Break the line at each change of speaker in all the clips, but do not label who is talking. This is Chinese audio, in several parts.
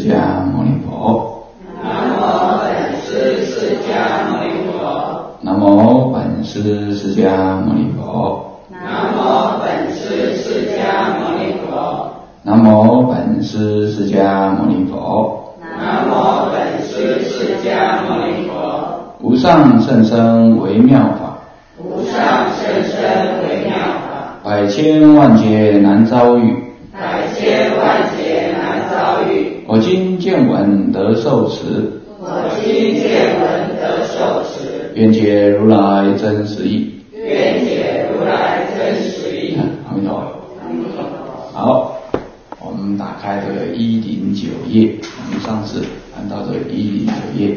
迦牟尼佛。
南无本师释迦牟尼佛。
南无本师释迦牟尼佛。
南无本师释迦牟尼佛。
南无本师释迦牟尼佛。
南无本师释迦牟尼佛。
无上甚深微妙法，
无上甚深微妙法，
百千万劫难遭遇，
百千万劫难遭遇。
我今见闻得受持，
我今见闻得受持，
愿解如来真实义。
愿解如来真实义。
阿弥陀佛。好，我们打开这个109页，我们上次谈到这个109页。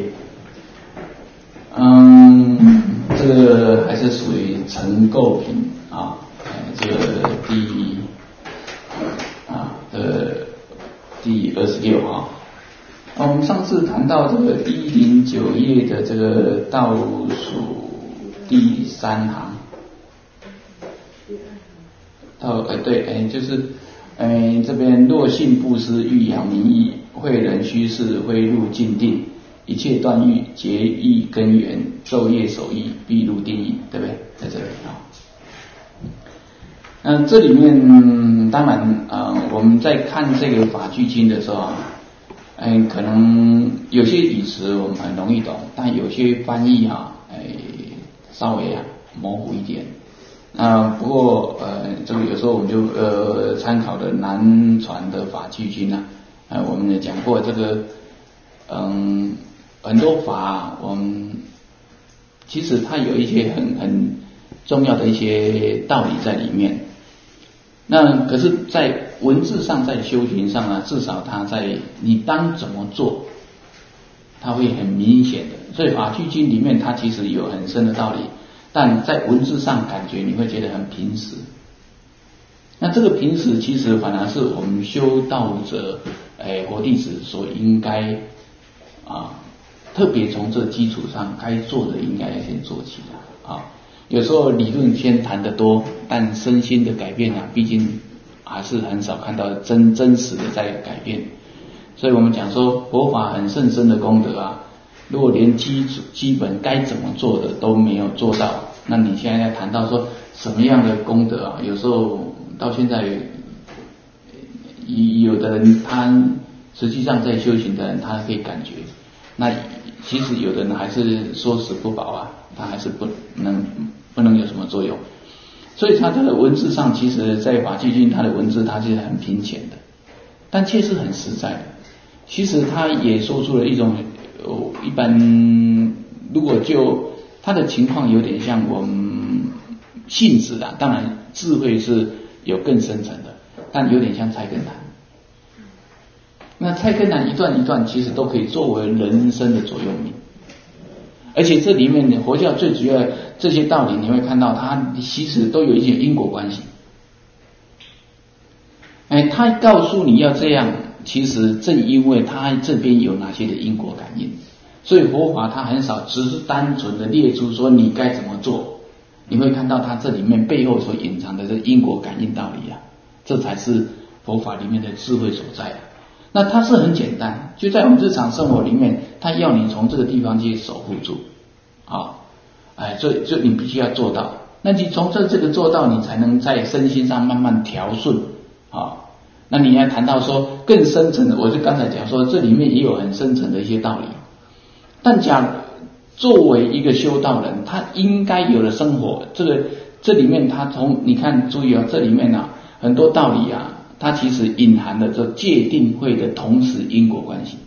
这个还是属于成构品啊，这个第26号。我们上次谈到这个109页的这个倒数第3行，就是这边若信布施欲扬名义，慧人须是挥入静定，一切断欲结义根源，昼夜守义必入定义，对不对？在这里啊。这里面当然我们在看这个法句经的时候啊，可能有些语词我们很容易懂，但有些翻译稍微模糊一点。不过这个有时候我们就参考的南传的法句经啊，我们也讲过这个很多法我们其实它有一些很重要的一些道理在里面。那可是在文字上，在修行上啊，至少它在你当怎么做，它会很明显的。所以法句经里面它其实有很深的道理，但在文字上感觉你会觉得很平实。那这个平实其实反而是我们修道者佛弟子所应该特别从这基础上该做的应该要先做起来啊。有时候理论先谈得多，但身心的改变毕竟还是很少看到真实的在改变。所以我们讲说佛法很甚深的功德啊，如果连基本该怎么做的都没有做到，那你现在要谈到说什么样的功德啊，有时候到现在有的人他实际上在修行的人他可以感觉，那其实有的人还是说死不保啊，他还是不能有什么作用。所以他这个文字上，其实在法句经他的文字他是很平浅的，但却是很实在的。其实他也说出了一种一般如果就他的情况有点像我们性质啊，当然智慧是有更深层的，但有点像菜根谭。那菜根谭一段一段其实都可以作为人生的座右铭。而且这里面佛教最主要这些道理，你会看到它其实都有一些因果关系。他告诉你要这样，其实正因为他这边有哪些的因果感应，所以佛法它很少只是单纯的列出说你该怎么做，你会看到它这里面背后所隐藏的这因果感应道理啊，这才是佛法里面的智慧所在啊。那它是很简单，就在我们日常生活里面，它要你从这个地方去守护住这你必须要做到。那你从这个做到，你才能在身心上慢慢调顺那你要谈到说更深层的，我就刚才讲说这里面也有很深层的一些道理。但作为一个修道人，他应该有的生活，这里面他你看注意这里面很多道理它其实隐含了这戒定慧的同时因果关系。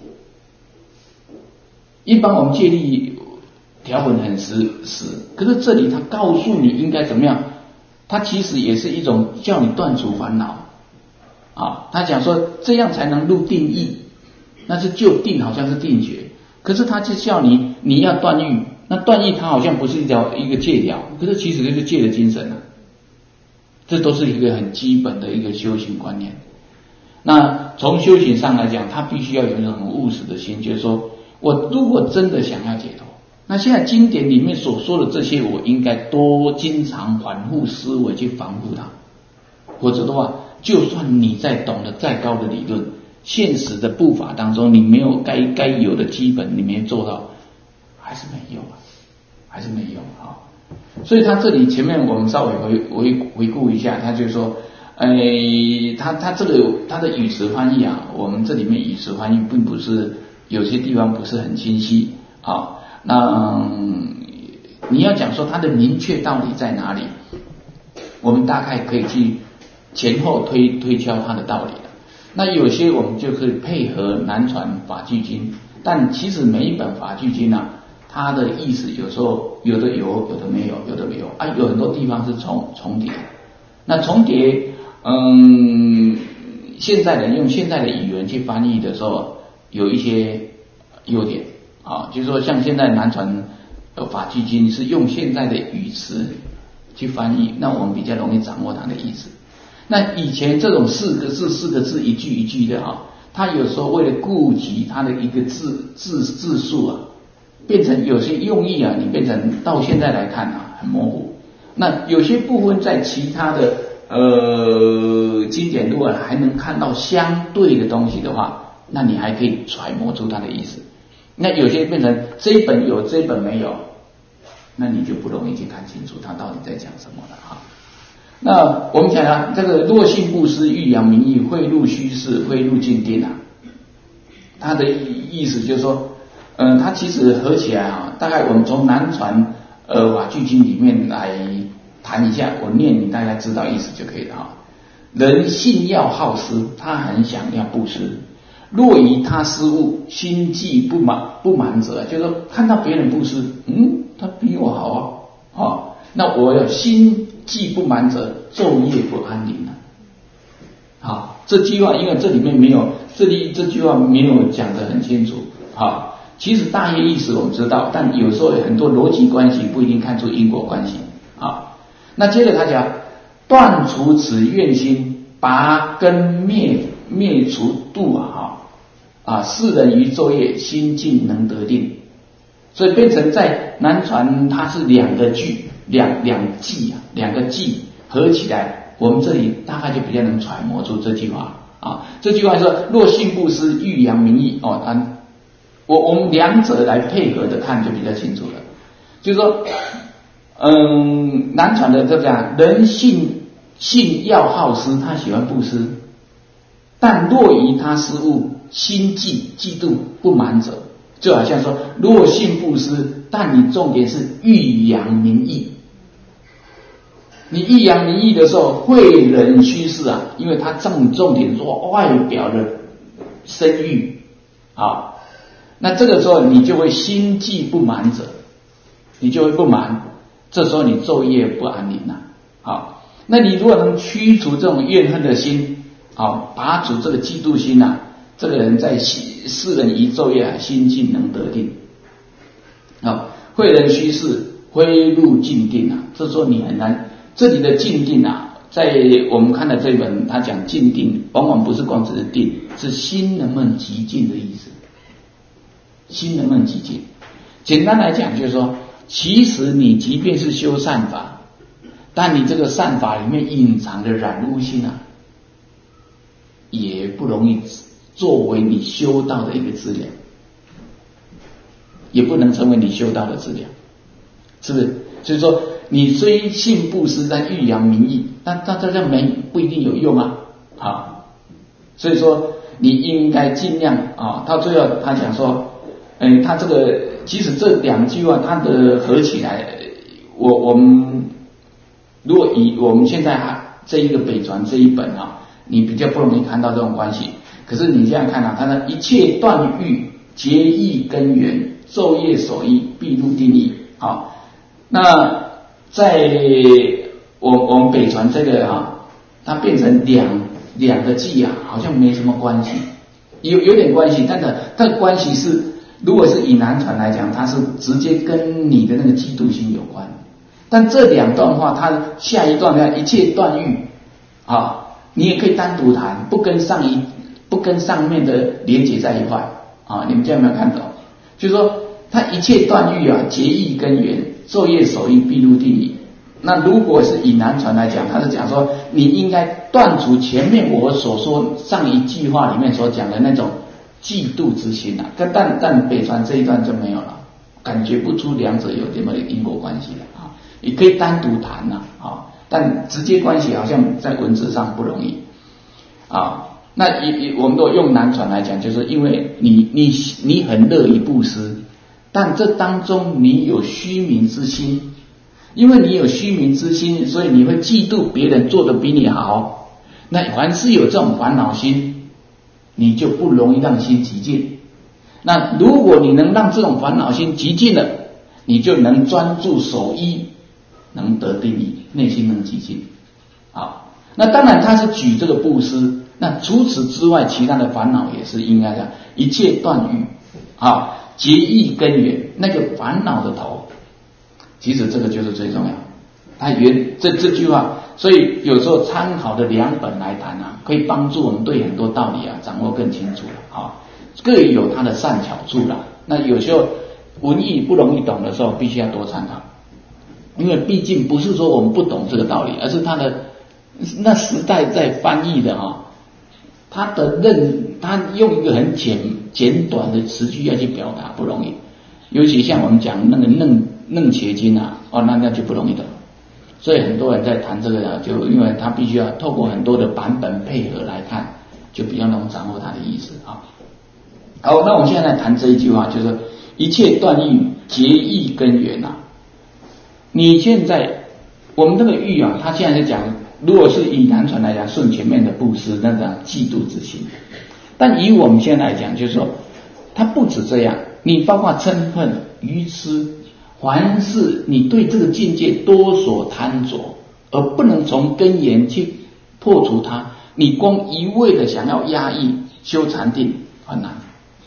一般我们戒律条文很死，可是这里他告诉你应该怎么样，他其实也是一种叫你断除烦恼他讲说这样才能入定义，那是就定好像是定觉，可是他就叫你要断欲，那断欲它好像不是一个戒条，可是其实就是戒的精神这都是一个很基本的一个修行观念。那从修行上来讲，他必须要有一种很务实的心，就是说我如果真的想要解脱，那现在经典里面所说的这些，我应该多经常反复思维去防护它，否则的话，就算你再懂得再高的理论， 现实的步伐当中，你没有该有的基本，你没做到，还是没用啊，还是没用啊。所以他这里前面我们稍微回顾一下，他就说，他这个他的语词翻译啊，我们这里面语词翻译并不是有些地方不是很清晰啊。那你要讲说它的明确道理在哪里，我们大概可以去前后推敲它的道理了。那有些我们就可以配合南传法句经，但其实每一本法句经啊，它的意思有时候有的有，有的没有，有的没有啊，有很多地方是重叠。那重叠，现在人用现在的语言去翻译的时候，有一些优点啊，就是说像现在南传法句经是用现在的语词去翻译，那我们比较容易掌握它的意思。那以前这种四个字一句一句的啊，它有时候为了顾及它的一个字数啊，变成有些用意啊，你变成到现在来看啊很模糊。那有些部分在其他的经典如果还能看到相对的东西的话，那你还可以揣摩出它的意思。那有些变成这一本有这一本没有，那你就不容易去看清楚它到底在讲什么了啊。那我们讲啊，这个若信布施，欲扬名义，贿赂虚事，贿赂禁定啊，它的意思就是说，它其实合起来啊，大概我们从南传法句经里面来谈一下，我念你大家知道意思就可以了啊。人信要好施，他很想要布施，若以他施物，心计不满者，就是说看到别人布施，他比我好啊，那我要心计不满者，昼夜不安宁啊。好，这句话因为这里面没有这句话没有讲得很清楚啊。其实大约意思我们知道，但有时候很多逻辑关系不一定看出因果关系啊。那接着他讲，断除此怨心，拔根灭除度世人于昼夜，心静能得定。所以变成在南传它是两个句，两个记合起来，我们这里大概就比较能揣摩出这句话啊。这句话说，若信布施，欲扬名义我们两者来配合的看就比较清楚了。就是说，南传的这样，人信要好施，他喜欢布施，但若以他施物，心嫉妒不满者，就好像说，若信布施，但你重点是欲扬名义。你欲扬名义的时候，惠人虚事啊，因为他重点说外表的声誉啊，那这个时候你就会心计不满者，你就会不满，这时候你昼夜不安宁了。好，那你如果能驱除这种怨恨的心，拔除这个嫉妒心啊，这个人在世人于昼夜啊，心静能得定。惠人虚事，挥入静定啊，这时候你很难。这里的静定啊，在我们看的这本他讲静定，往往不是光只是定，是心能不能极静的意思。心能不能极静？简单来讲就是说，其实你即便是修善法，但你这个善法里面隐藏的染污心啊，也不容易作为你修道的一个资料，也不能成为你修道的资料，是不是？就是说，你虽信布施，但欲扬名义，但这样不一定有用啊。所以说你应该尽量啊。到最后他讲说，他这个其实这两句话它的合起来，我们如果以我们现在这一个北传这一本啊，你比较不容易看到这种关系。可是你这样看它的一切断欲，结义根源，昼夜守义，必入定义啊。那在我们北传这个它变成两个记啊，好像没什么关系，有点关系，但它的关系是，如果是以南传来讲，它是直接跟你的那个嫉妒心有关。但这两段话，它下一段呢，一切断欲你也可以单独谈，不跟上面的连结在一块你们这样有没有看懂？就是说，它一切断欲结义根源，昼夜守义，必入定义。 那如果是以南传来讲，他是讲说你应该断除前面我所说上一句话里面所讲的那种嫉妒之心啊，但北传这一段就没有了，感觉不出两者有这么因果关系了啊。也可以单独谈呐啊，但直接关系好像在文字上不容易啊。那我们都用南传来讲，就是因为你很乐于布施，但这当中你有虚名之心，因为你有虚名之心，所以你会嫉妒别人做得比你好。那凡是有这种烦恼心，你就不容易让心极静。那如果你能让这种烦恼心极静了，你就能专注守一，能得定力，内心能极静。好，那当然他是举这个布施，那除此之外，其他的烦恼也是应该的，一切断欲啊，结义根源，那个烦恼的头，其实这个就是最重要。他这句话，所以有时候参考的两本来谈啊，可以帮助我们对很多道理啊掌握更清楚了啊，各有它的善巧处啦。那有时候文艺不容易懂的时候，必须要多参考，因为毕竟不是说我们不懂这个道理，而是他的那时代在翻译的啊。他用一个很简短的词句要去表达不容易，尤其像我们讲那个楞伽经啊，那就不容易的。所以很多人在谈这个啊，就因为他必须要透过很多的版本配合来看，就比较能掌握他的意思啊。好，那我们现在来谈这一句话，就是一切断欲，结义根源啊。你现在我们这个欲啊，他现在是讲。如果是以南传来讲，顺前面的布施那种嫉妒之心，但以我们现在来讲，就是说，它不止这样，你包括嗔恨、愚痴，凡是你对这个境界多所贪着，而不能从根源去破除它，你光一味的想要压抑修禅定很难。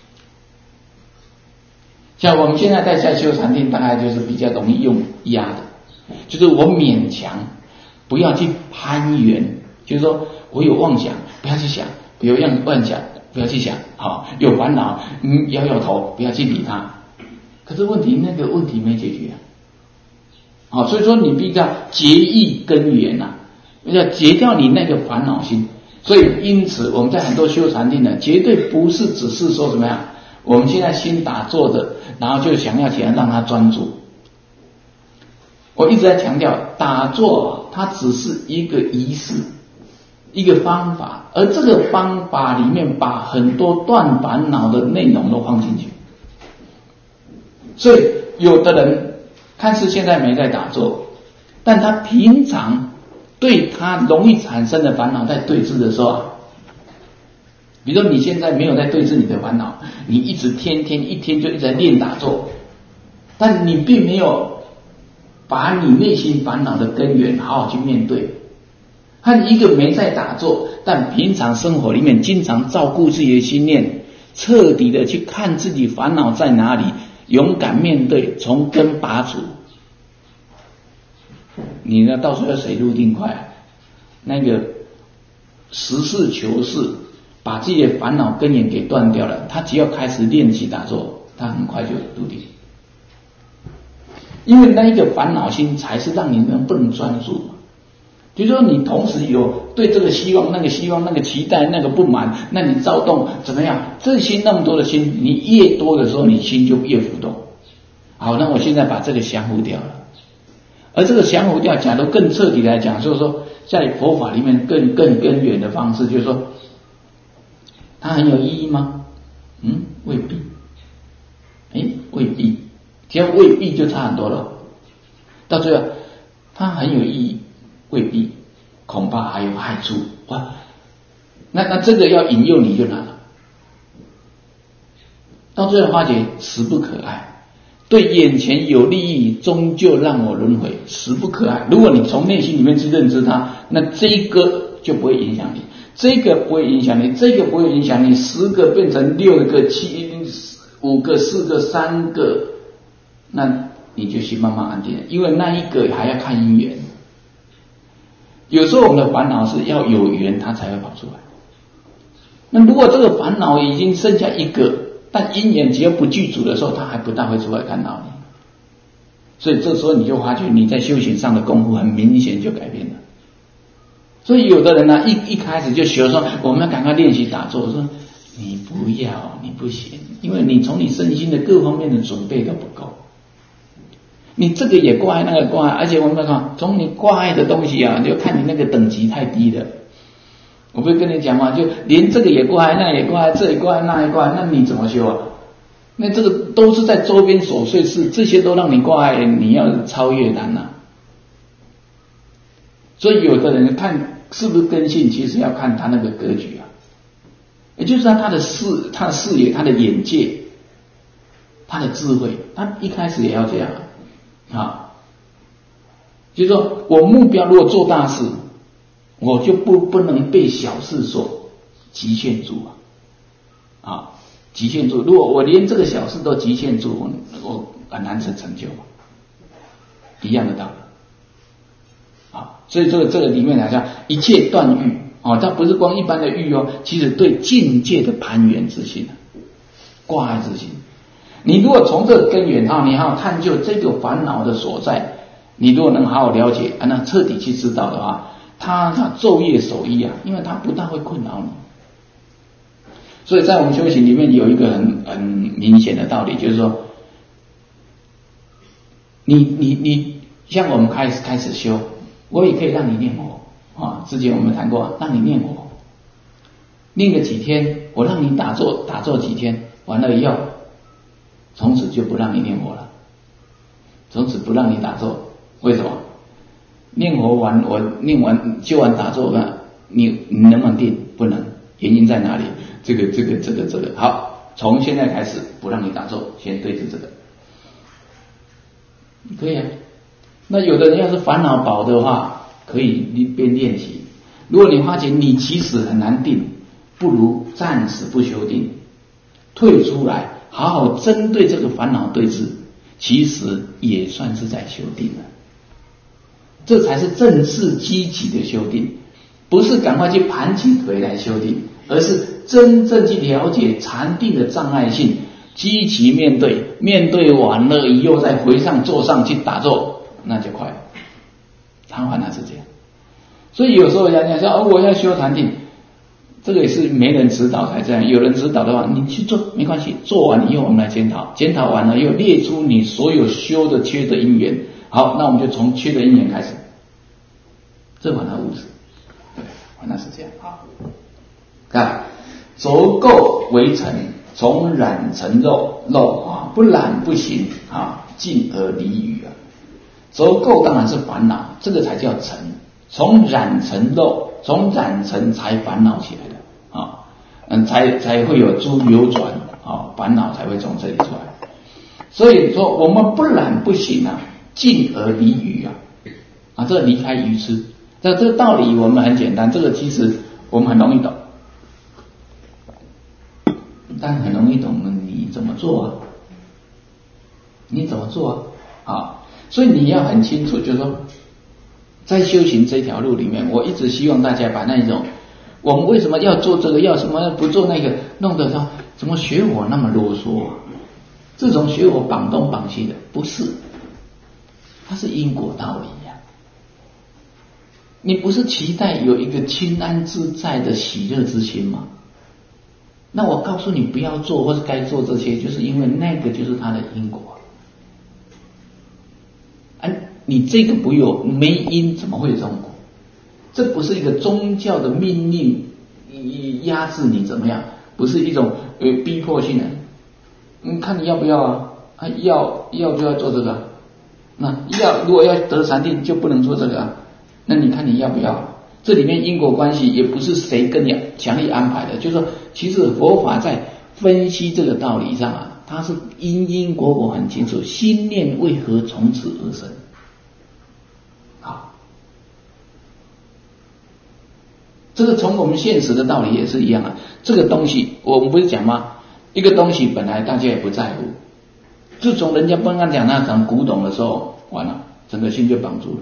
像我们现在在修禅定，大概就是比较容易用压的，就是我勉强。不要去攀缘，就是说我有妄想，不要去想；有妄想，不要去想。好，有烦恼，摇头，不要去理它。可是那个问题没解决啊。好，所以说你必须要结义根源啊，要结掉你那个烦恼心。所以因此我们在很多修禅定的，绝对不是只是说怎么样，我们现在心打坐着，然后就想要起来让它专注。我一直在强调，打坐它只是一个仪式，一个方法，而这个方法里面把很多断烦恼的内容都放进去。所以有的人看似现在没在打坐，但他平常对他容易产生的烦恼在对治的时候啊，比如说你现在没有在对治你的烦恼，你一直天天一天就一直在练打坐，但你并没有把你内心烦恼的根源好好去面对，和一个没在打坐，但平常生活里面经常照顾自己的心念，彻底的去看自己烦恼在哪里，勇敢面对，从根拔除。你呢，到时候要水入定快，那个实事求是，把自己的烦恼根源给断掉了，他只要开始练习打坐，他很快就入定。因为那一个烦恼心才是让你不能专注嘛。比如说你同时有对这个希望、那个希望、那个期待、那个不满，那你躁动怎么样？这些那么多的心，你越多的时候，你心就越浮动。好，那我现在把这个降伏掉了。而这个降伏掉，假如更彻底来讲，就是说在佛法里面更根源的方式，就是说它很有意义吗？未必。未必。只要未必就差很多了。到最后它很有意义，未必，恐怕还有害处。哇，那这个要引诱你就难了。到最后发觉实不可爱，对眼前有利益，终究让我轮回，实不可爱。如果你从内心里面去认知它，那这个就不会影响你，这个不会影响你，这个不会影响你，10个变成6个、7、5个、4个、3个，那你就去慢慢安定了，因为那一个还要看因缘。有时候我们的烦恼是要有缘它才会跑出来。那如果这个烦恼已经剩下一个，但因缘只要不具足的时候，它还不大会出来干扰你。 所以这时候你就发觉你在修行上的功夫很明显就改变了。所以有的人呢，一开始就学说我们要赶快练习打坐，我说你不要，你不行，因为你从你身心的各方面的准备都不够。你这个也挂碍，那个挂碍，而且我们看从你挂碍的东西啊，就看你那个等级太低了。我不是跟你讲嘛，就连这个也挂碍，那也挂碍，这也挂碍，那也挂碍，那你怎么修啊？那这个都是在周边琐碎事，这些都让你挂碍，你要超越难啊。所以有的人看是不是根性，其实要看他那个格局啊，也就是他的视野、他的眼界、他的智慧，他一开始也要这样啊。就是说我目标如果做大事，我就不能被小事所局限住啊，局限住。如果我连这个小事都局限住，我很难成就，一样的道理。所以这个里面来讲，一切断欲它不是光一般的欲其实对境界的攀缘之心，挂碍之心。你如果从这个根源你好好探究这个烦恼的所在，你如果能好好了解那彻底去知道的话，他昼夜守一因为他不大会困扰你。所以在我们修行里面有一个很明显的道理，就是说你像我们开始修，我也可以让你念佛之前我们谈过，让你念佛，念个几天，我让你打坐几天，完了以后，从此就不让你念佛了，从此不让你打坐。为什么？念佛完，我念完修完打坐了，你能不能定？不能。原因在哪里？这个。好，从现在开始不让你打坐，先对治这个，可以啊。那有的人要是烦恼薄的话，可以边练习。如果你发觉你其实很难定，不如暂时不修定，退出来，好好针对这个烦恼对治，其实也算是在修定了。这才是正式积极的修定，不是赶快去盘起腿来修定，而是真正去了解禅定的障碍性，积极面对完了以后再回上坐上去打坐，那就快了。禅法那是这样。所以有时候人家说我要修禅定，这个也是没人指导才这样。有人指导的话，你去做没关系，做完以后我们来检讨，检讨完了又列出你所有修的缺的因缘。好，那我们就从缺的因缘开始，这反而务实，对，反而是这样。好，看轴垢为尘，从染成肉不染不行进而离语轴垢当然是烦恼，这个才叫尘。从染成肉，从染成才烦恼起来的才会有诸流转烦恼才会从这里出来。所以说我们不染不行进而离语这离开愚痴。这个道理我们很简单，这个其实我们很容易懂，但很容易懂你怎么做你怎么做所以你要很清楚，就是说在修行这条路里面，我一直希望大家把那种我们为什么要做这个，要什么不做那个，弄得说怎么学我那么啰嗦这种学我绑东绑西的，不是，它是因果道理你不是期待有一个清安自在的喜乐之心吗？那我告诉你不要做或是该做这些，就是因为那个就是它的因果你这个不有没因怎么会有这种果？这不是一个宗教的命令压制你怎么样，不是一种逼迫性的。看你要不要要就要做这个，那如果要得禅定就不能做这个那你看你要不要？这里面因果关系也不是谁跟你强力安排的，就是说其实佛法在分析这个道理上它是因果很清楚，心念为何从此而生这个从我们现实的道理也是一样这个东西我们不是讲吗？一个东西本来大家也不在乎，自从人家刚刚讲那种古董的时候，完了整个心就绑住了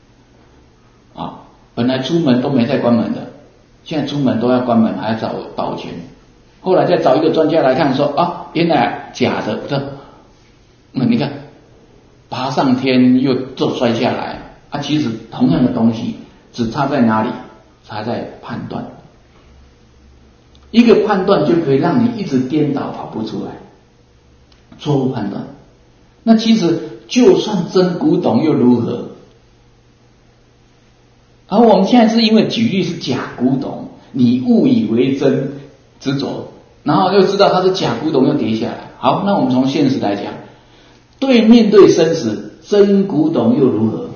本来出门都没再关门的，现在出门都要关门，还要找保全。后来再找一个专家来看说原来假的，你看爬上天又就摔下来啊！其实同样的东西，只差在哪里？差在判断。一个判断就可以让你一直颠倒跑不出来，错误判断。那其实就算真古董又如何？而我们现在是因为举例是假古董，你误以为真执着，然后又知道它是假古董又跌下来。好，那我们从现实来讲，面对生死，真古董又如何？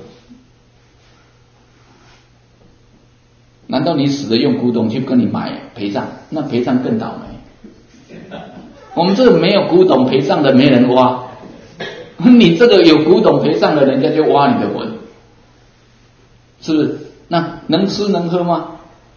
难道你死了用古董去跟你买陪葬？那陪葬更倒霉。我们这个没有古董陪葬的没人挖，你这个有古董陪葬的，人家就挖你的魂，是不是？那能吃能喝吗？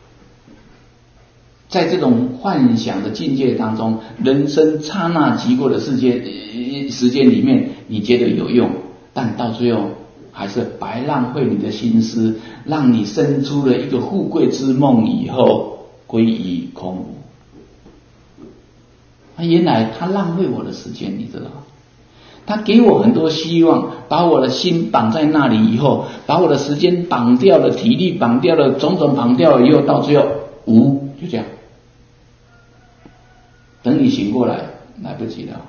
在这种幻想的境界当中，人生刹那即过的时间里面，你觉得有用，但到最后还是白浪费你的心思，让你生出了一个富贵之梦以后归于空无。原来他浪费我的时间，你知道吗？他给我很多希望，把我的心绑在那里以后，把我的时间绑掉了，体力绑掉了，种种绑掉了以后，到最后无，就这样。等你醒过来，来不及了。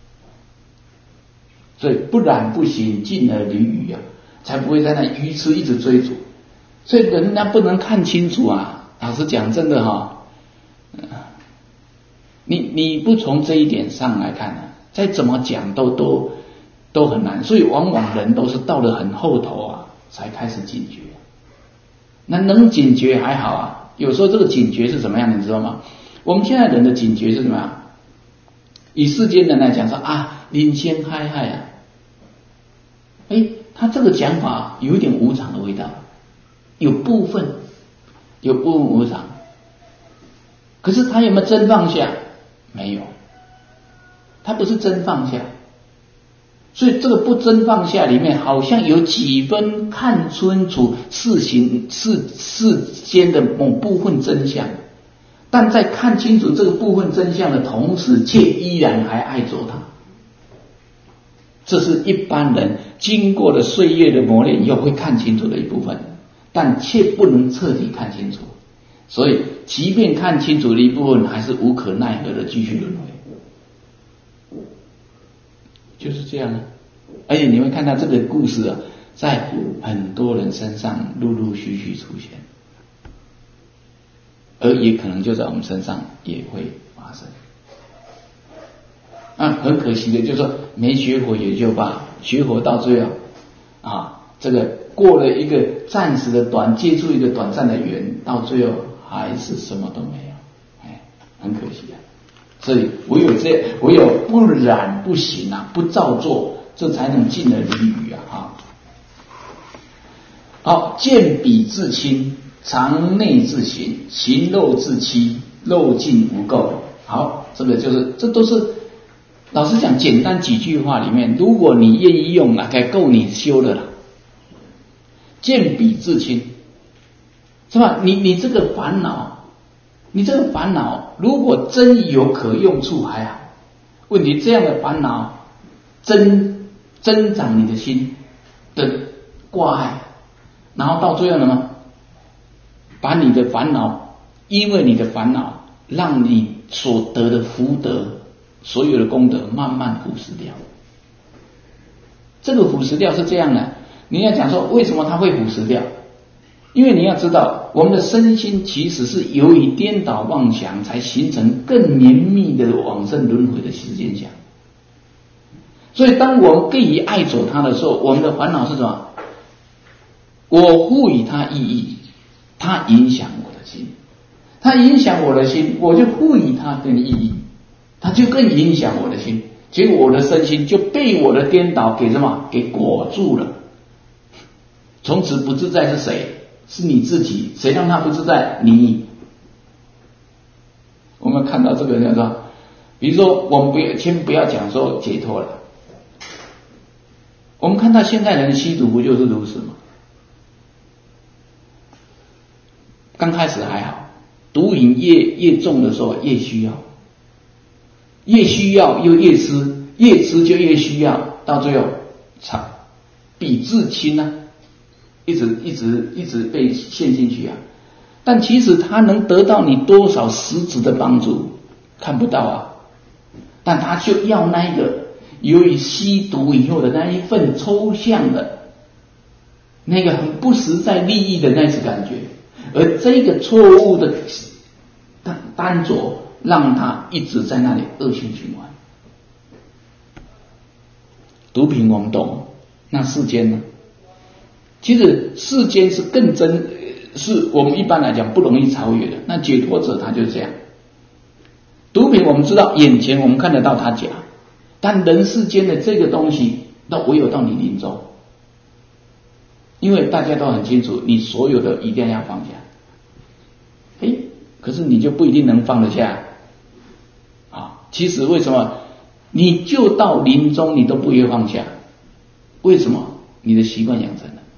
所以不染不行，进而离语啊，才不会在那愚痴一直追逐。所以人家不能看清楚啊。老实讲，真的哈，你不从这一点上来看啊，再怎么讲都很难。所以往往人都是到了很后头啊，才开始警觉。那能警觉还好啊，有时候这个警觉是怎么样，你知道吗？我们现在人的警觉是什么样？以世间人来讲说啊，领先嗨嗨啊，他这个讲法有一点无常的味道，有部分无常，可是他有没有真放下？没有，他不是真放下。所以这个不真放下里面，好像有几分看清楚世间的某部分真相，但在看清楚这个部分真相的同时，却依然还爱着它。这是一般人经过了岁月的磨练以后会看清楚的一部分，但却不能彻底看清楚。所以即便看清楚的一部分，还是无可奈何的继续轮回，就是这样啊。而且你会看到这个故事啊，在很多人身上陆陆续续出现，而也可能就在我们身上也会发生。很可惜的就是说，没学佛也就罢，学佛到最后这个过了一个暂时的接触一个短暂的缘，到最后还是什么都没有，很可惜啊。所以唯有不染不行啊，不造作，这才能进而离语啊。好，见彼自清，常内自行，行漏自欺，漏尽无垢。好，这都是老实讲，简单几句话里面，如果你愿意用该够你修的了。见彼自清，是吧？你这个烦恼，如果真有可用处还好。问题这样的烦恼增长你的心的挂碍，然后到最后呢，把你的烦恼，因为你的烦恼，让你所得的福德，所有的功德慢慢腐蚀掉。这个腐蚀掉是这样的，你要讲说为什么它会腐蚀掉？因为你要知道，我们的身心其实是由于颠倒妄想，才形成更绵密的往生轮回的时间相。所以当我们更以爱着它的时候，我们的烦恼是什么？我赋予它意义，它影响我的心，它影响我的心，我就赋予它更意义，它就更影响我的心，结果我的身心就被我的颠倒给什么？给裹住了。从此不自在是谁？是你自己。谁让他不自在？你。我们看到这个叫做，比如说我们先不要讲说解脱了，我们看到现代人吸毒不就是如此吗？刚开始还好，毒瘾越重的时候越需要，越需要又越吃，越吃就越需要，到最后比至亲啊，一直被陷进去啊。但其实他能得到你多少实质的帮助，看不到啊。但他就要那一个由于吸毒以后的那一份抽象的那个很不实在利益的那种感觉，而这个错误的单着让他一直在那里恶性循环。毒品我们懂，那世间呢？其实世间是更真，是我们一般来讲不容易超越的。那解脱者他就是这样。毒品我们知道眼前我们看得到它假，但人世间的这个东西都唯有到你临终，因为大家都很清楚，你所有的一定要放下。可是你就不一定能放得下啊。其实为什么你就到临终你都不愿放下？为什么？你的习惯养成了，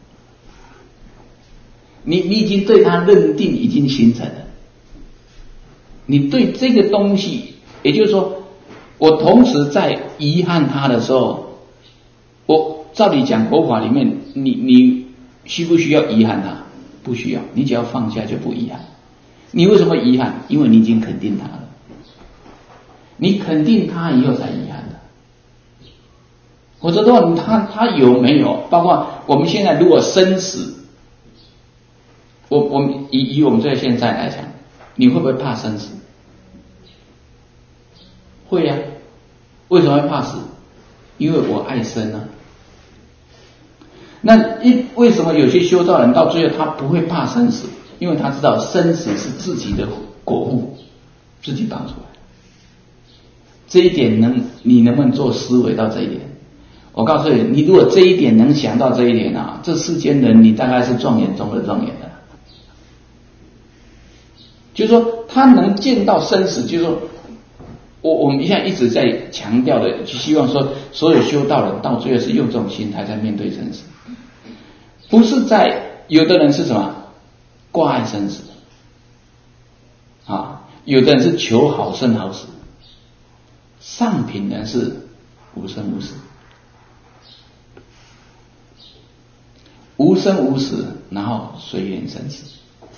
你已经对它认定已经形成了。你对这个东西，也就是说，我同时在遗憾它的时候，我照理讲佛法里面，你需不需要遗憾它？不需要，你只要放下就不遗憾。你为什么遗憾？因为你已经肯定它了，你肯定它以后才遗憾的。否则的话，它有没有？包括我们现在如果生死，我们以我们这现在来讲，你会不会怕生死？会呀。为什么会怕死？因为我爱生啊。那为什么有些修道人到最后他不会怕生死？因为他知道生死是自己的果腹，自己绑出来。这一点你能不能做思维到这一点？我告诉你，你如果这一点能想到这一点啊，这世间人你大概是状元中的状元的。就是说他能见到生死，就是说我们现在一直在强调的，就希望说所有修道人到最后是用这种心态在面对生死，不是在有的人是什么挂碍生死啊，有的人是求好生好死，上品人是无生无死，无生无死，然后随缘生死。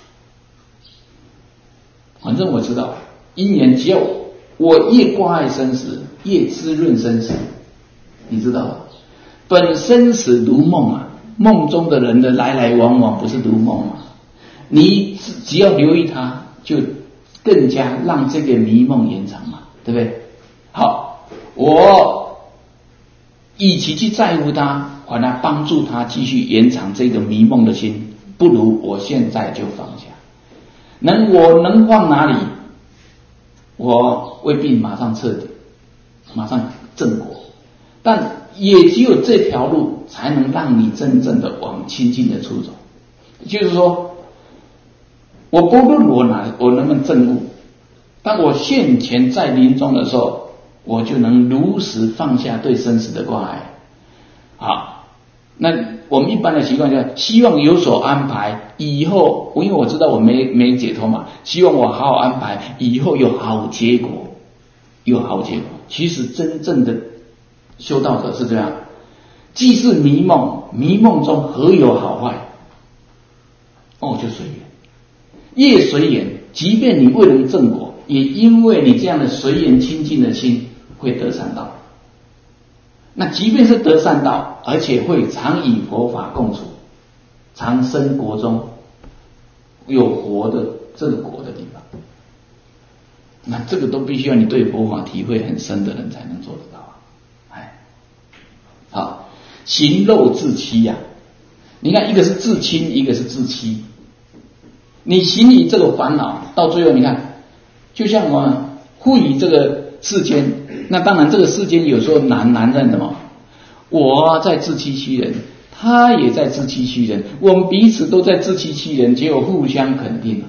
反正我知道因缘，只要我越挂碍生死，越滋润生死，你知道吗？本生死如梦啊，梦中的人的来来往往不是如梦吗？你只要留意它，就更加让这个迷梦延长嘛，对不对？好，我与其去在乎它，反而帮助它继续延长这个迷梦的心，不如我现在就放下。我能放哪里？我未必马上彻底，马上正果，但也只有这条路才能让你真正的往清净的处走。就是说，我不论我能不能证悟，当我现前在临终的时候，我就能如实放下对生死的挂碍。好，那我们一般的习惯就是希望有所安排，以后因为我知道我没解脱嘛，希望我好好安排，以后有好结果，有好结果。其实真正的修道者是这样，既是迷梦，迷梦中何有好坏？就随缘，越随缘，即便你未能正果，也因为你这样的随缘清净的心会得善道。那即便是得善道，而且会常与佛法共处，常生国中有活的这个国的地方，那这个都必须要你对佛法体会很深的人才能做得到啊。好，行漏自欺呀，你看一个是自轻，一个是自欺。你行以这个烦恼，到最后你看，就像我们赋予这个世间，那当然这个世间有时候难认的嘛。我在自欺欺人，他也在自欺欺人，我们彼此都在自欺欺人，结果互相肯定了。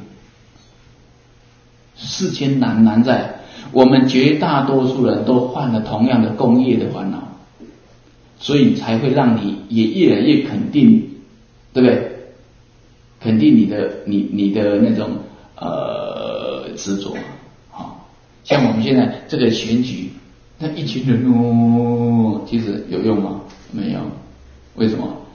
世间难在我们绝大多数人都犯了同样的共业的烦恼，所以才会让你也越来越肯定，对不对？肯定你的那种执着。像我们现在这个选举，那一群人其实有用吗？没有。为什么？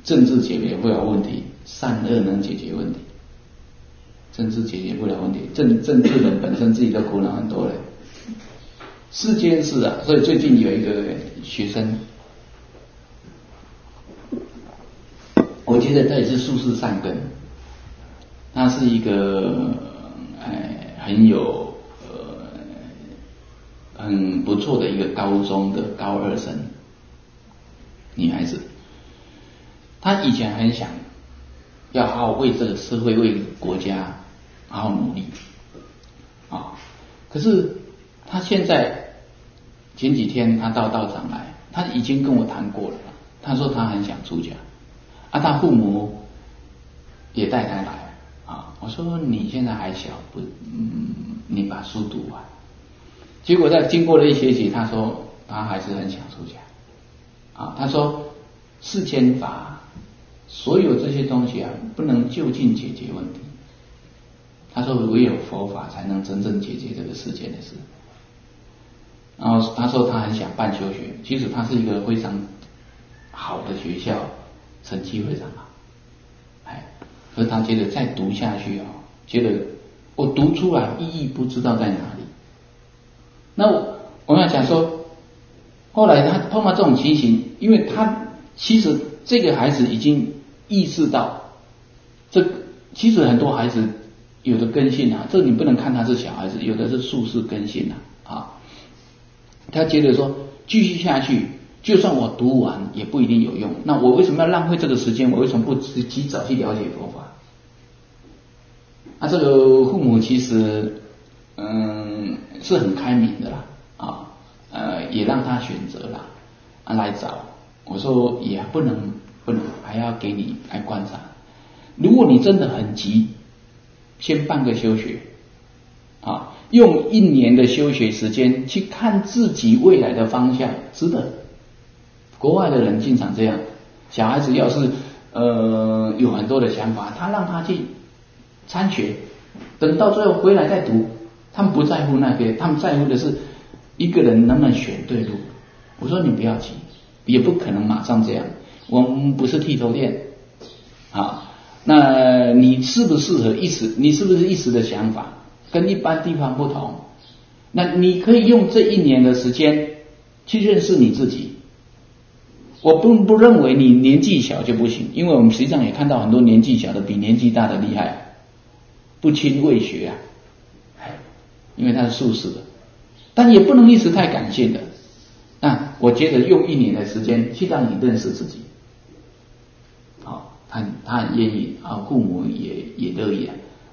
政治解决不了问题，善恶能解决问题。政治解决不了问题，政治人本身自己都苦恼很多了。世间事啊，所以最近有一个学生，我觉得他也是术士善根，他是一个很有很不错的一个高中的高二生女孩子，她以前很想要好好为这个社会为国家好好努力啊，可是她现在前几天她到道场来，她已经跟我谈过了，她说她很想出家啊，她父母也带她来啊，我说你现在还小，你把书读完。结果在经过了一学期，她说她还是很想出家啊，她说世间法所有这些东西啊，不能就近解决问题。她说唯有佛法才能真正解决这个世间的事。然后她说她很想办修学，其实她是一个非常好的学校，成绩非常好，可是她觉得再读下去觉得我读出来意义不知道在哪里。那我要讲说，后来他碰到这种情形，因为他其实这个孩子已经意识到，其实很多孩子有的根性这你不能看他是小孩子，有的是术士根性他觉得说继续下去，就算我读完也不一定有用，那我为什么要浪费这个时间？我为什么不及早去了解佛法？这个父母其实是很开明的啦也让他选择啦来找。我说也不能，还要给你来观察。如果你真的很急，先办个修学用1年的修学时间去看自己未来的方向，值得。国外的人经常这样，小孩子要是有很多的想法，他让他去参学，等到最后回来再读，他们不在乎那边，他们在乎的是一个人能不能选对路。我说你不要急，也不可能马上这样，我们不是剃头店那你适不适合你是不是一时的想法跟一般地方不同，那你可以用这1年的时间去认识你自己。我不认为你年纪小就不行，因为我们实际上也看到很多年纪小的比年纪大的厉害，不亲未学因为他是术士的，但也不能一时太感性的。那我觉得用1年的时间去让你认识自己他很愿意父母也乐意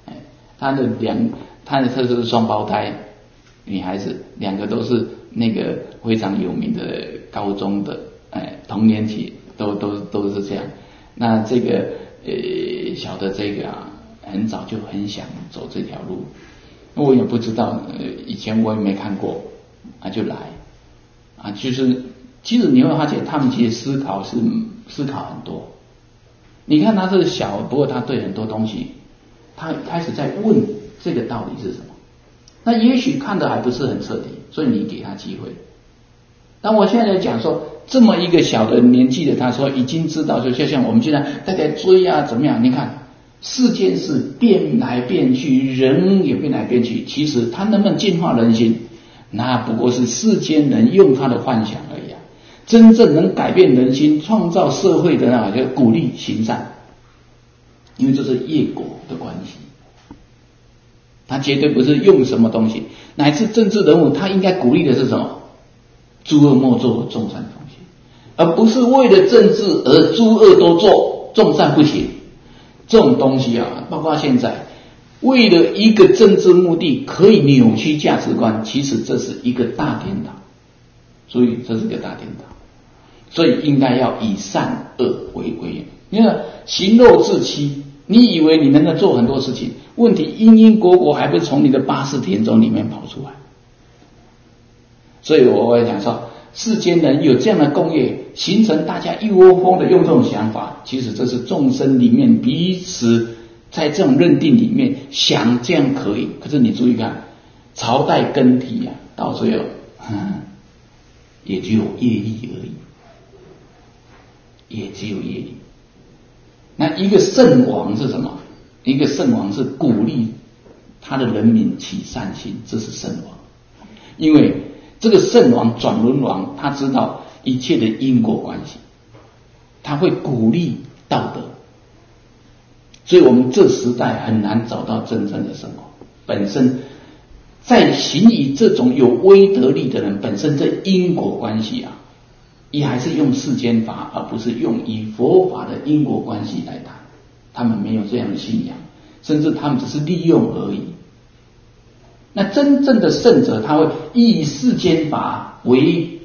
他是双胞胎女孩子，2个都是那个非常有名的高中的同年级都是这样。那这个小的这个很早就很想走这条路，我也不知道以前我也没看过就来就是其实你会发现他们其实思考很多。你看他是小，不过他对很多东西他开始在问这个道理是什么，那也许看得还不是很彻底，所以你给他机会。但我现在讲说这么一个小的年纪的他说已经知道，就像我们现在在追怎么样，你看世间事变来变去，人也变来变去，其实他能不能净化人心，那不过是世间人用他的幻想而已真正能改变人心创造社会的就鼓励行善，因为这是业果的关系，他绝对不是用什么东西，乃至政治人物他应该鼓励的是什么？诸恶莫作，众善奉行，而不是为了政治而诸恶都做，众善不行。这种东西包括现在为了一个政治目的可以扭曲价值观，其实这是一个大颠倒，所以这是个大颠倒，所以应该要以善恶为归。你看行肉自欺，你以为你能够做很多事情，问题因果还不是从你的80田中里面跑出来。所以我会讲说，世间人有这样的共业，形成大家一窝蜂的用这种想法，其实这是众生里面彼此在这种认定里面想这样可以，可是你注意看朝代更替到最后也只有业力而已，也只有业力。 那一个圣王是什么？一个圣王是鼓励他的人民起善心，这是圣王。因为这个圣王转轮王，他知道一切的因果关系，他会鼓励道德。所以我们这时代很难找到真正的圣王。本身在行以这种有威德力的人，本身这因果关系啊，也还是用世间法，而不是用以佛法的因果关系来谈。他们没有这样的信仰，甚至他们只是利用而已。那真正的圣者，他会以世间法为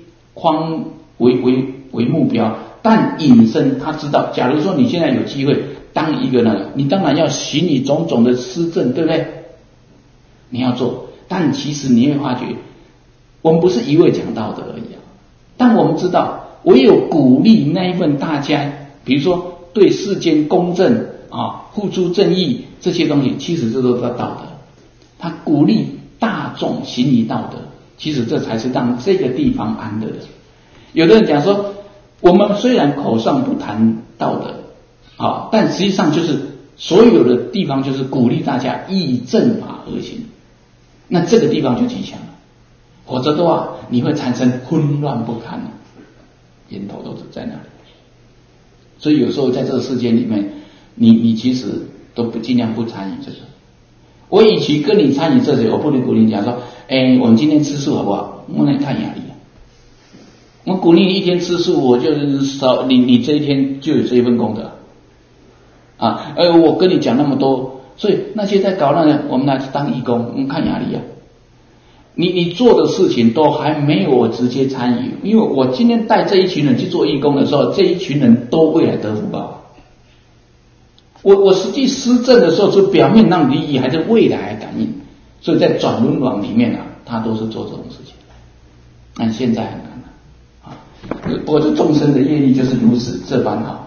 目标，但引申他知道，假如说你现在有机会当一个呢，你当然要行以种种的施政，对不对？你要做，但其实你会发觉，我们不是一味讲道德而已啊。但我们知道，唯有鼓励那一份大家，比如说对世间公正啊、付诸正义这些东西，其实这都是道德。他鼓励大众行以道德，其实这才是让这个地方安乐的。有的人讲说，我们虽然口上不谈道德啊，但实际上就是所有的地方就是鼓励大家依正法而行。那这个地方就吉祥了，否则的话你会产生混乱不堪，源头都是在那里。所以有时候在这个世界里面，你其实都不尽量不参与这个。我与其跟你参与这些，我不能鼓励你讲说，我们今天吃素好不好？我那太压力了。我鼓励你一天吃素，我就是少你这一天就有这一份功德啊。我跟你讲那么多，所以那些在搞那个，我们来当义工，我们看压力啊。你做的事情都还没有我直接参与，因为我今天带这一群人去做义工的时候，这一群人都未来得福报。我实际施政的时候，就表面让利益，还是未来还感应。所以在转轮王里面啊，他都是做这种事情。但现在很难啊，不过这众生的业力就是如此这般好。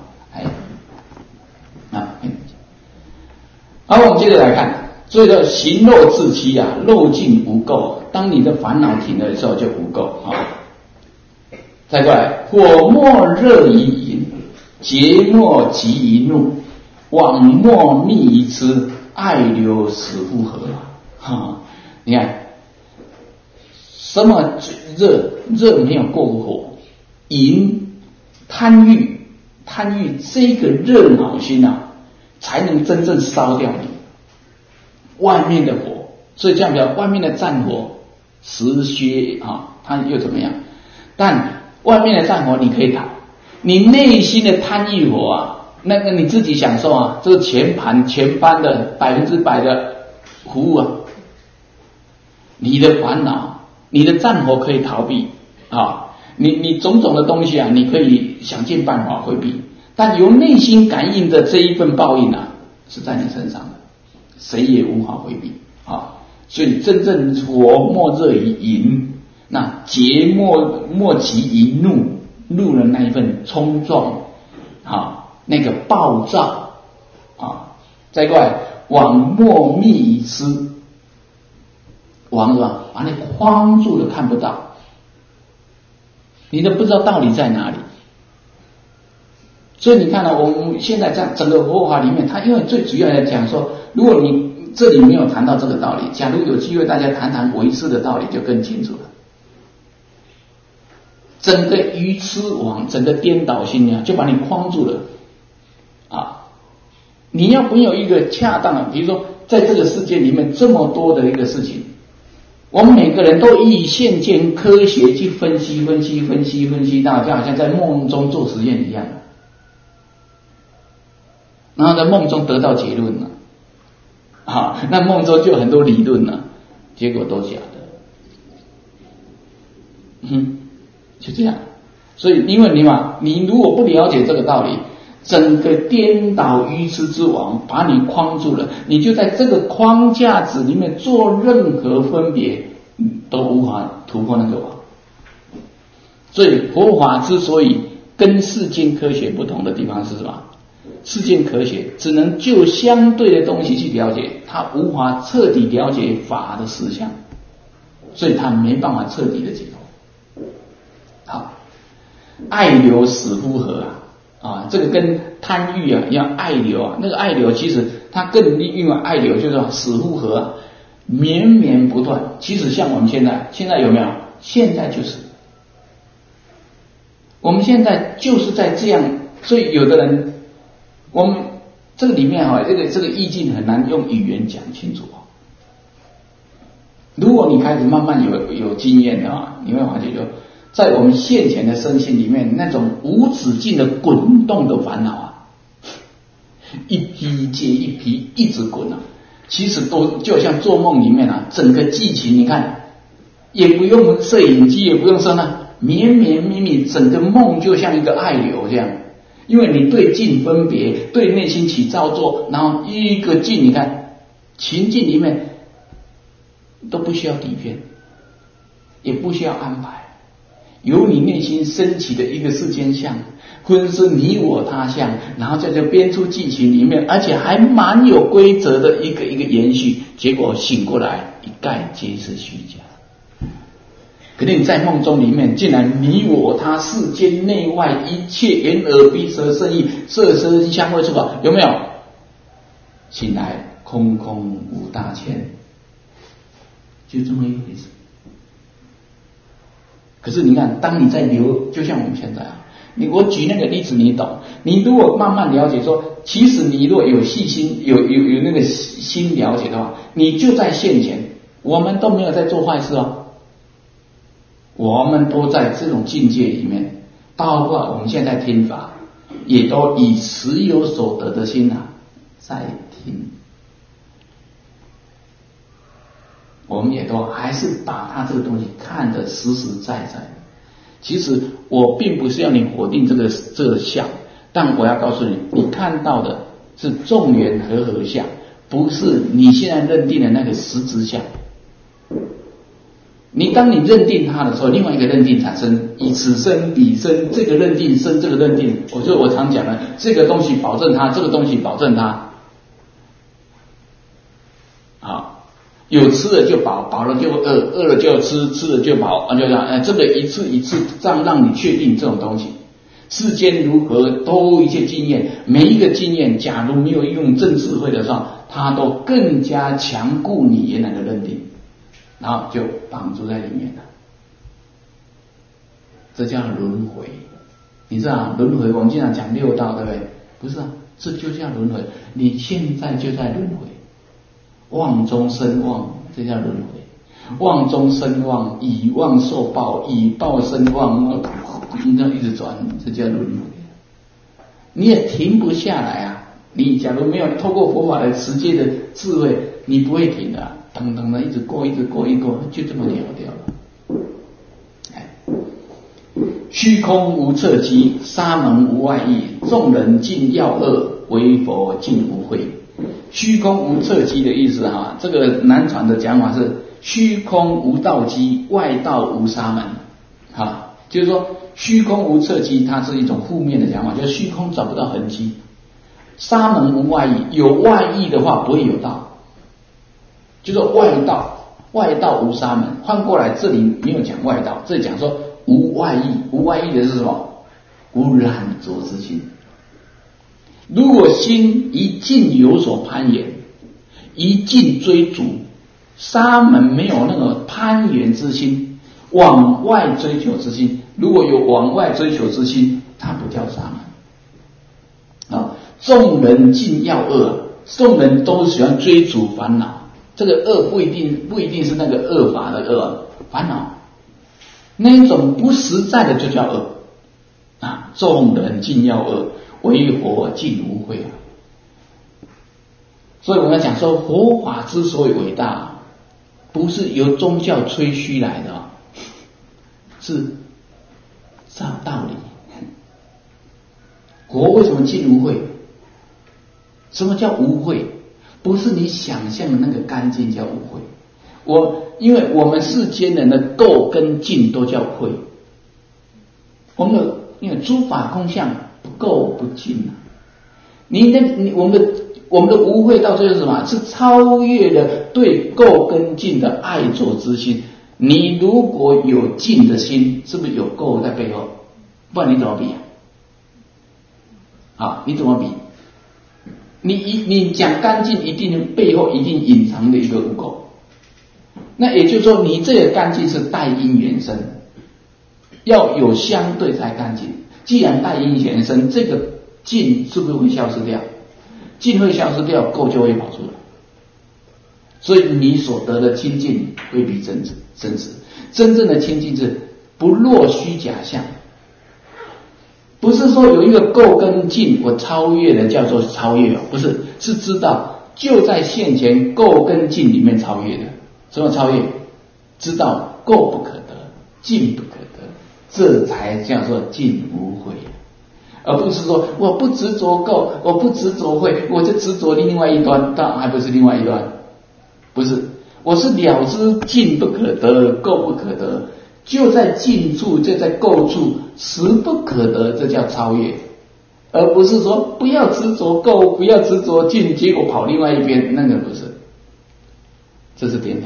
好，我们接着来看，所以说行漏自欺啊，漏尽无垢。当你的烦恼停了的时候，就无垢啊。再过来，火莫热于淫，劫莫急于怒，往莫密于痴，爱流死乎河啊！你看，什么热没有过火，淫贪欲这个热恼心啊，才能真正烧掉你外面的火。所以这样讲，外面的战火时歇啊，它又怎么样？但外面的战火你可以逃，你内心的贪欲火啊，那个你自己享受啊，这个全班的100%的服务啊。你的烦恼，你的战火可以逃避啊，你种种的东西啊，你可以想尽办法回避，但由内心感应的这一份报应啊，是在你身上的，谁也无法回避啊。所以真正火莫热于淫，那劫莫急于怒的那一份冲撞啊，那个暴躁啊。再过来，往莫密于痴，往是吧，把你框住了，看不到，你都不知道道理在哪里。所以你看到我们现在在整个佛法里面，它因为最主要来讲说，如果你这里没有谈到这个道理，假如有机会大家谈谈唯识的道理，就更清楚了。整个愚痴网，整个颠倒心啊，就把你框住了啊！你要没有一个恰当的，比如说在这个世界里面这么多的一个事情，我们每个人都以现见科学去分析到，就好像在梦中做实验一样，然后在梦中得到结论了。那梦中就有很多理论了，结果都假的。就这样。所以因为你如果不了解这个道理，整个颠倒愚痴之网把你框住了，你就在这个框架子里面做任何分别，都无法突破那个网。所以佛法之所以跟世间科学不同的地方是什么？世间科学只能就相对的东西去了解，它无法彻底了解法的实相，所以它没办法彻底的解脱。好，爱流死乎河啊，这个跟贪欲啊一样，爱流啊，那个爱流其实它更另外爱流就是死复合啊，绵绵不断。其实像我们现在有没有？现在就是，我们现在就是在这样，所以有的人，我们这个里面啊，这个意境很难用语言讲清楚啊。如果你开始慢慢有经验的啊，你会发觉就在我们现前的身心里面，那种无止境的滚动的烦恼啊，一批接一批一直滚啊，其实都就像做梦里面啊，整个剧情你看也不用摄影机，也不用声啊，绵绵密密，整个梦就像一个爱流这样。因为你对境分别，对内心起造作，然后一个境，你看情境里面都不需要底片，也不需要安排，由你内心升起的一个世间相，分是你我他相，然后在这编出剧情里面，而且还蛮有规则的一个延续，结果醒过来一概皆是虚假。可是你在梦中里面，竟然你我他世间内外一切眼耳鼻舌身意色声香味触法，有没有？醒来空空无大千，就这么一回事。可是你看，当你在流，就像我们现在啊，我举那个例子你懂，你如果慢慢了解说，其实你如果有细心有那个心了解的话，你就在现前，我们都没有在做坏事哦。我们都在这种境界里面，包括我们现在听法，也都以持有所得的心啊在听，我们也都还是把它这个东西看得实实在在。其实我并不是要你否定这个相，但我要告诉你，你看到的是众缘和相，不是你现在认定的那个实质相。当你认定它的时候，另外一个认定产生，以此生彼生，这个认定生这个认定，我常讲的，这个东西保证它，这个东西保证它。好，有吃了就饱，饱了就饿，饿了就吃，吃了就饱，就这样，这个一次一次这样让你确定这种东西。世间如何都一切经验，每一个经验，假如没有用正智慧的话，它都更加强固你原来的认定。然后就绑住在里面了，这叫轮回。你知道轮回，我们经常讲六道，对不对？不是啊，这就叫轮回。你现在就在轮回，妄中生妄，这叫轮回。妄中生妄，以妄受报，以报生妄，这样一直转，这叫轮回。你也停不下来啊！你假如没有透过佛法的持戒的智慧，你不会停的啊。等等的一直过，就这么了掉了。虚空无侧机，沙门无外意，众人尽要恶，唯佛尽无慧。虚空无侧机的意思哈，这个南传的讲法是虚空无道机，外道无沙门。哈，就是说虚空无侧机，它是一种负面的讲法，就是虚空找不到痕迹。沙门无外意，有外意的话不会有道。就是外道无沙门。换过来，这里没有讲外道，这里讲说无外意。无外意的是什么？无染着之心。如果心一境有所攀岩，一境追逐，沙门没有那个攀岩之心，往外追求之心。如果有往外追求之心，它不叫沙门啊。众人尽要恶，众人都喜欢追逐烦恼。这个恶不一定是那个恶法的恶，烦恼那一种不实在的就叫恶啊！众人尽要恶，唯佛尽无慧啊！所以我们讲说，佛法之所以伟大，不是由宗教吹嘘来的，是照道理。佛为什么尽无慧？什么叫无慧？不是你想象的那个干净叫无慧。因为我们世间人的垢跟净都叫慧。因为诸法空相不垢不净啊。我们的无慧到最后是什么？是超越了对垢跟净的爱着之心。你如果有净的心，是不是有垢在背后？不然你怎么比啊？ 啊，你怎么比？你讲干净，一定背后一定隐藏的一个污垢。那也就是说，你这个干净是带因缘生，要有相对才干净。既然带因缘生，这个净是不是会消失掉？净会消失掉，垢就会跑出来。所以你所得的清净未必真实，真正的清净是不落虚假相。不是说有一个垢跟净我超越了叫做超越，不是，是知道就在现前垢跟净里面超越的。什么超越？知道垢不可得，净不可得，这才叫做净无慧。而不是说我不执着垢，我不执着慧，我就执着另外一端，当然还不是另外一端。不是，我是了知净不可得，垢不可得，就在净处，就在垢处，实不可得，这叫超越。而不是说不要执着垢，不要执着净，结果跑另外一边，那个不是，这是颠倒。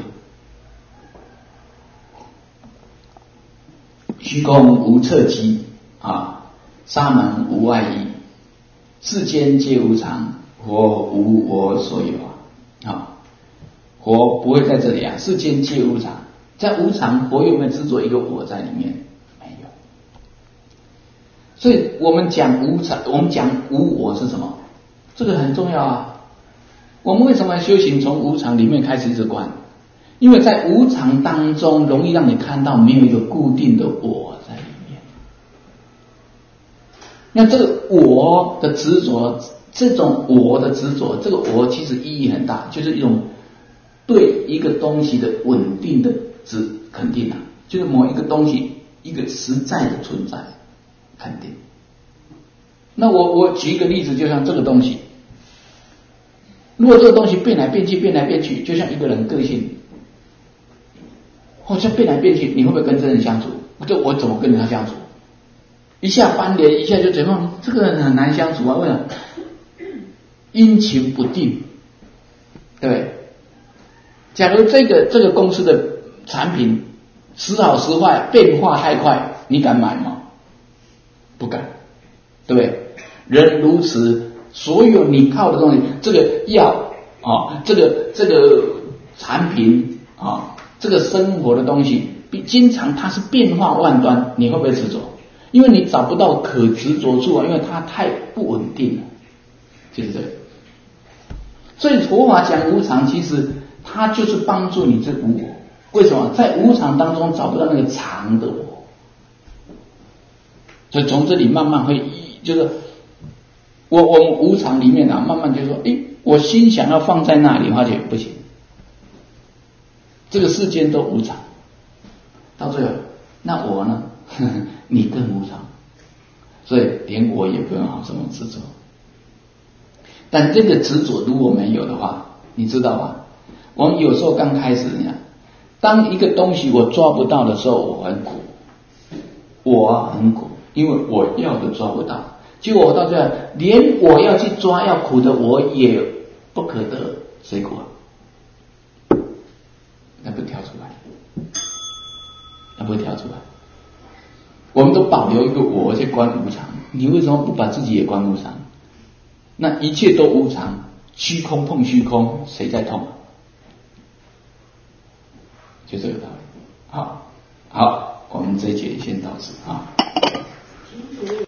虚空无侧机啊，沙门无外依，世间皆无常，佛无我所有啊。佛不会在这里啊，世间皆无常，在无常，佛有没有执着一个我在里面？没有。所以我们讲无常，我们讲无我是什么？这个很重要啊。我们为什么修行从无常里面开始一直观？因为在无常当中，容易让你看到没有一个固定的我在里面。那这个我的执着，这种我的执着，这个我其实意义很大，就是一种对一个东西的稳定的肯定啊，就是某一个东西一个实在的存在肯定。那我举一个例子，就像这个东西，如果这个东西变来变去，就像一个人个性。好像变来变去，你会不会跟这人相处？我怎么跟他相处？一下翻脸，一下就怎样？这个人很难相处啊！为什么？阴晴不定，对不对？假如这个公司的产品时好时坏，变化太快，你敢买吗？不敢，对不对？人如此，所有你靠的东西，这个药啊，这个产品啊。这个生活的东西，经常它是变化万端，你会不会执着？因为你找不到可执着处啊，因为它太不稳定了，就是这个。所以佛法讲无常，其实它就是帮助你这无我。为什么？在无常当中找不到那个常的我，所以从这里慢慢会，就是我们无常里面啊，慢慢就说，我心想要放在那里，发觉不行。这个世间都无常，到最后，那我呢？你更无常，所以连我也不用好这么执着。但这个执着如果没有的话，你知道吧？我们有时候刚开始，当一个东西我抓不到的时候，我很苦，我很苦，因为我要的抓不到，结果我到最后连我要去抓要苦的我也不可得，谁苦啊？那不跳出来，那不会跳出来。我们都保留一个我去观无常，你为什么不把自己也观无常？那一切都无常，虚空碰虚空，谁在痛？就这个道理。好，我们这一节先到此啊。